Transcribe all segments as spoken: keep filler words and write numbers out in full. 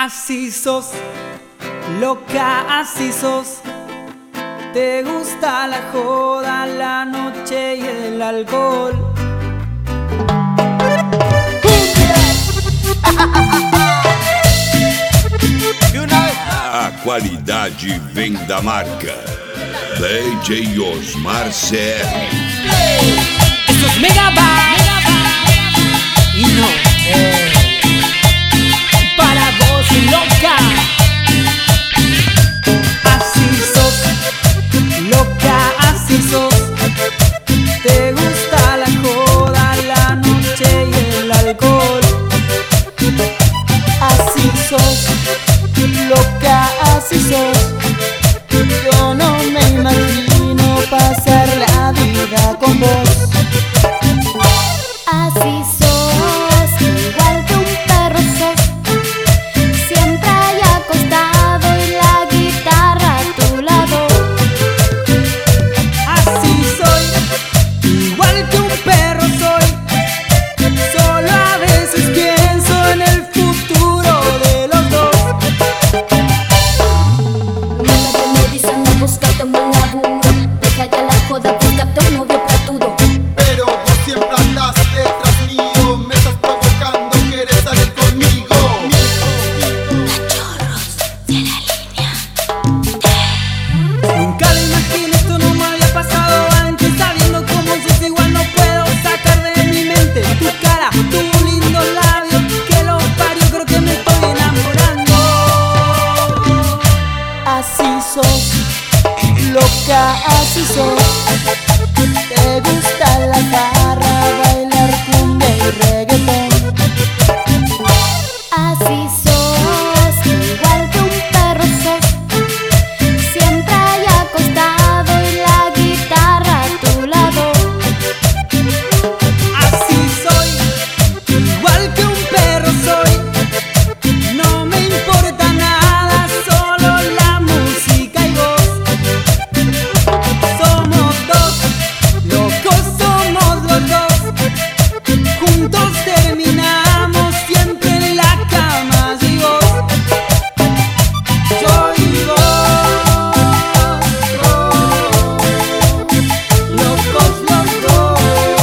Así sos, loca, así sos. Te gusta la joda, la noche y el alcohol. A qualidade vem da marca D J Osmar C R. Esto es Megabyte y no eh, para vos, loca. Así sos, loca, así sos. Te gusta la joda, la noche y el alcohol. Así sos, loca, así sos. Yo no me imagino pasar la vida con vos. Así sos, igual que un perro sos. Siempre hay acostado y la guitarra a tu lado. Así soy, igual que un perro soy. Solo a veces pienso en el futuro de los dos. Nada que me dicen no buscarte un buen laburo. Deja ya la joda, búscate un novio platudo. Pero vos siempre andás detrás mío, me estás provocando, quieres salir conmigo. Cachorros de la línea. Nunca lo imaginé, esto no me había pasado antes. Sabiendo cómo sos, igual no puedo sacar de mi mente tu cara, tu lindo labio, que lo parió, creo que me estoy enamorando. Así sos, loca, así sos. Te gusta la barra, bailar cumbia y reggaetón. Así sos, igual que un perro sos. Siempre hay acostado y la guitarra a tu lado. Así soy, igual que un perro soy. No me importa nada, solo la música y vos. Somos dos, locos somos los dos. Juntos terminamos siempre en la cama, yo y vos. Yo y vos, locos los dos.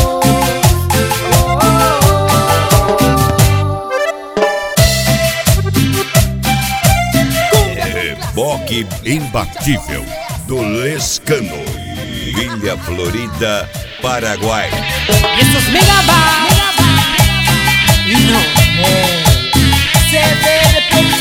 Reboque imbatível do Lescano, Vila Florida, Paraguai. Esto es Megabyte y no eh, se debe por